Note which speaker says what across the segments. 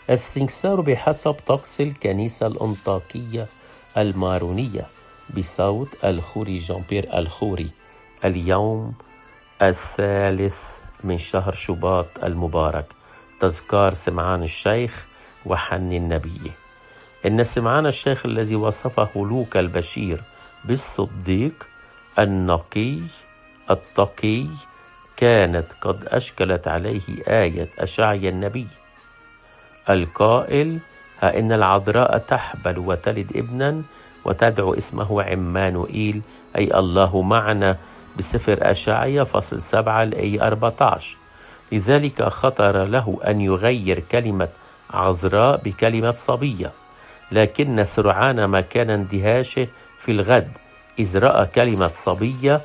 Speaker 1: السنكسار بحسب طقس الكنيسة الأنطاكية المارونية بصوت الخوري جان بيير الخوري اليوم 3 من شهر شباط المبارك، تذكار سمعان الشيخ وحني النبي. إن سمعان الشيخ الذي وصفه لوقا البشير بالصديق النقي التقي كانت قد أشكلت عليه آية أشعيا النبي القائل: ها إن العذراء تحبل وتلد ابنا وتدعو اسمه عمانوئيل، أي الله معنا، بسفر أشعيا فصل 7 الآية 14. لذلك خطر له أن يغير كلمة عذراء بكلمة صبية، لكن سرعان ما كان اندهاشه في الغد إذ رأى كلمة صبية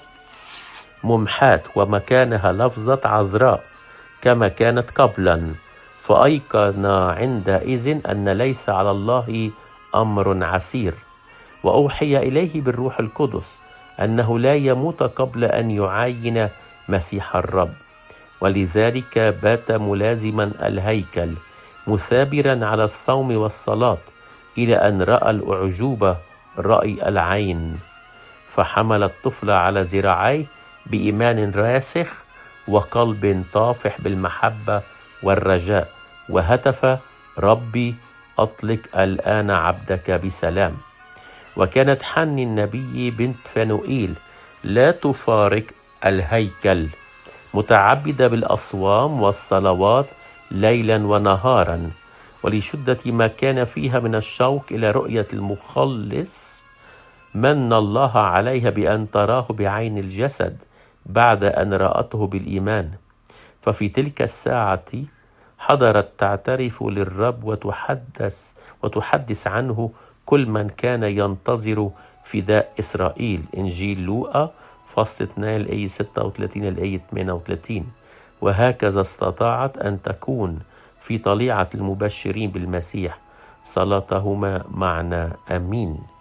Speaker 1: ممحاة ومكانها لفظة عذراء كما كانت قبلا، فأيقن عندئذ أن ليس على الله أمر عسير. وأوحي إليه بالروح القدس أنه لا يموت قبل أن يعاين مسيح الرب، ولذلك بات ملازما الهيكل مثابرا على الصوم والصلاة إلى أن رأى الأعجوبة رأي العين، فحمل الطفل على ذراعيه بإيمان راسخ وقلب طافح بالمحبة والرجاء، وهتف: ربي أطلق الآن عبدك بسلام. وكانت حني النبي بنت فنوئيل لا تفارق الهيكل، متعبدة بالأصوام والصلوات ليلا ونهارا، ولشدة ما كان فيها من الشوق إلى رؤية المخلص من الله عليها بأن تراه بعين الجسد بعد أن رأته بالإيمان. ففي تلك الساعة حضرت تعترف للرب وتحدث عنه كل من كان ينتظر فداء إسرائيل. إنجيل لوقا فصل 2 الآية 36 الآية 38. وهكذا استطاعت أن تكون في طليعة المبشرين بالمسيح. صلاتهما معنا، آمين.